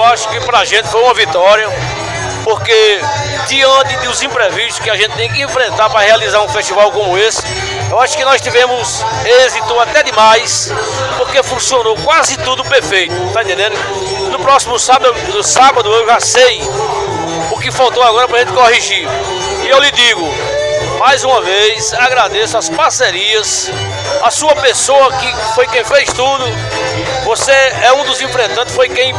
acho que pra gente foi uma vitória, porque diante dos imprevistos que a gente tem que enfrentar para realizar um festival como esse, eu acho que nós tivemos êxito até demais, porque funcionou quase tudo perfeito, tá entendendo? No próximo sábado eu já sei o que faltou agora pra gente corrigir. E eu lhe digo, mais uma vez, agradeço as parcerias, a sua pessoa que foi quem fez tudo. Você é um dos enfrentantes, foi quem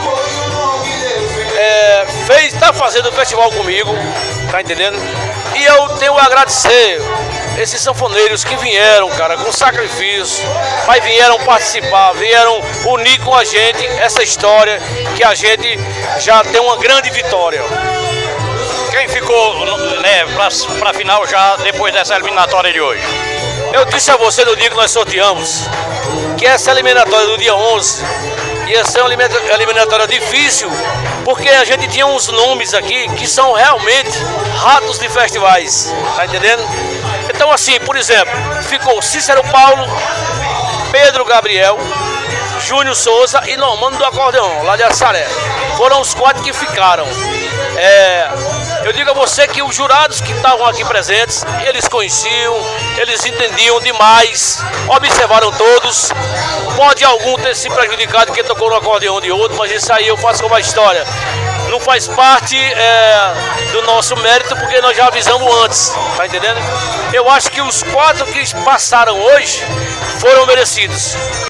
está fazendo o festival comigo, tá entendendo? E eu tenho a agradecer esses sanfoneiros que vieram, cara, com sacrifício, mas vieram participar, vieram unir com a gente essa história, que a gente já tem uma grande vitória. Quem ficou, né, pra final já depois dessa eliminatória de hoje? Eu disse a você no dia que nós sorteamos que essa eliminatória do dia 11 ia ser uma eliminatória difícil, porque a gente tinha uns nomes aqui que são realmente ratos de festivais, tá entendendo? Então assim, por exemplo, ficou Cícero Paulo, Pedro Gabriel, Júnior Souza e Normando do Acordeão, lá de Assaré. Foram os 4 que ficaram. Eu digo a você que os jurados que estavam aqui presentes, eles conheciam, eles entendiam demais, observaram todos. Pode algum ter se prejudicado que tocou no acordeão de outro, mas isso aí eu faço como a história. Não faz parte do nosso mérito, porque nós já avisamos antes, tá entendendo? Eu acho que os 4 que passaram hoje foram merecidos.